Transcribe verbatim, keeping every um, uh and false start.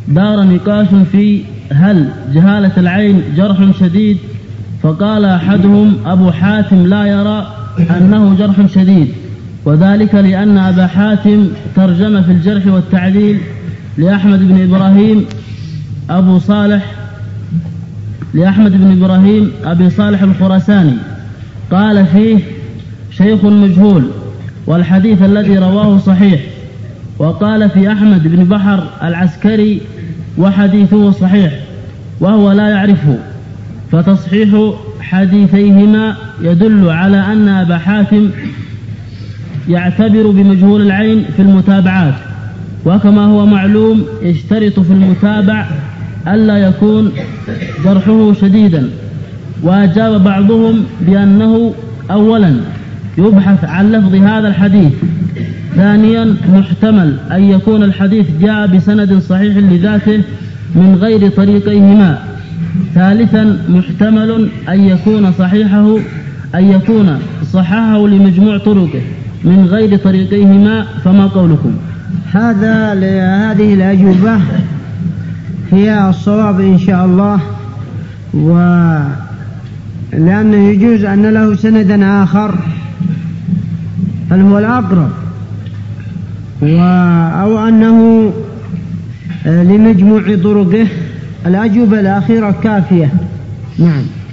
دار نقاش في هل جهالة العين جرح شديد، فقال أحدهم أبو حاتم لا يرى أنه جرح شديد، وذلك لأن أبا حاتم ترجم في الجرح والتعديل لأحمد بن إبراهيم أبو صالح لأحمد بن إبراهيم أبي صالح الخراساني، قال فيه شيخ مجهول والحديث الذي رواه صحيح، وقال في أحمد بن بحر العسكري وحديثه صحيح وهو لا يعرفه، فتصحيح حديثيهما يدل على أن أبا حاتم يعتبر بمجهول العين في المتابعات، وكما هو معلوم اشترط في المتابع ألا يكون جرحه شديدا. وأجاب بعضهم بأنه أولا يبحث عن لفظ هذا الحديث، ثانيا محتمل أن يكون الحديث جاء بسند صحيح لذاته من غير طريقيهما، ثالثا محتمل أن يكون صحيحه أن يكون صححه لمجموع طرقه من غير طريقيهما. فما قولكم؟ هذا لهذه الأجوبة هي الصواب إن شاء الله، ولأنه يجوز أن له سندا آخر بل هو الأقرب، أو أنه لمجموع طرقه. الأجوبة الأخيرة كافية. نعم.